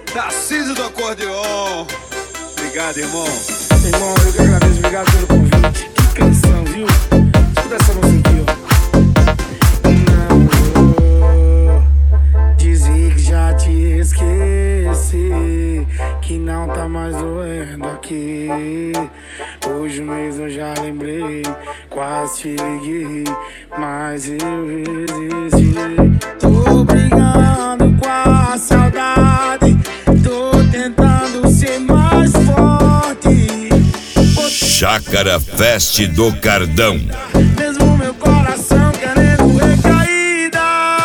Tarcísio do acordeon. Obrigado, irmão. Irmão, eu que agradeço, obrigado pelo convite. Que canção, viu? Escuta essa música aqui, ó. Não vou dizer que já te esqueci, que não tá mais doendo aqui. Hoje mesmo eu já lembrei, quase te liguei, mas eu resisti. Tô brigando com a saudade, tô tentando ser mais forte. Chácara Fest do Cardão. Mesmo meu coração querendo recaída.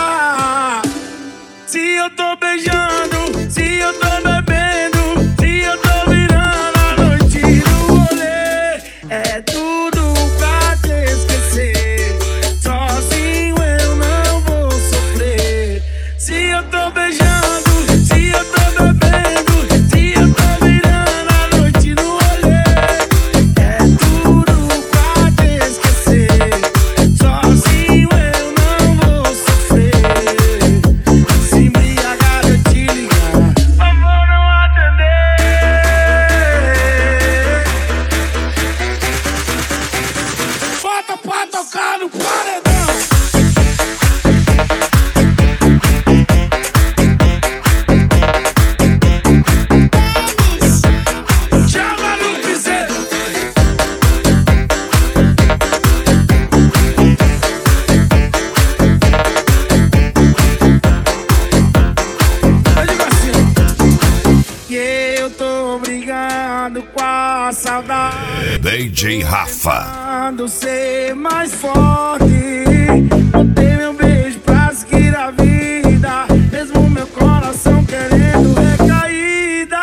Se eu tô beijando, se eu tô bebendo, se eu tô virando a noite no rolê, é tudo pra te esquecer. Sozinho eu não vou sofrer. Se eu tô beijando, se eu tô bebendo, se eu tô virando a noite no rolê, é tudo pra te esquecer. Sozinho eu não vou sofrer. Se embriagar eu te ligar, eu vou não atender. Bota pra tocar no paredão. Chama no piseiro. Eu digo assim, que eu tô brigando com a saudade, DJ Rafa. tentando ser mais forte. Botei meu beijo pra seguir a vida, mesmo meu coração querendo recaída.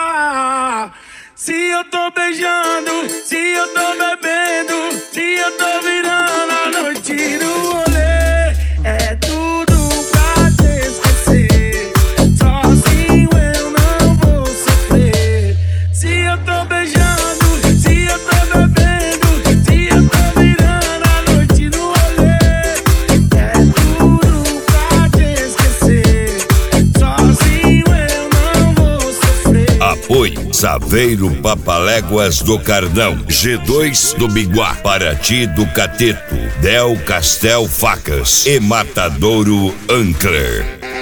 Se eu tô beijando, se eu tô bebendo, se eu tô virando a noite no rolê, é tudo pra te esquecer. Sozinho eu não vou sofrer. Se eu tô beijando, se eu tô bebendo, se eu tô virando a noite no rolê, é tudo pra te esquecer. Sozinho eu não vou sofrer. Apoio Saveiro Papaléguas do Cardão, G2 do Biguá, Paraty do Cateto, Del Castel Facas e Matadouro Ancler.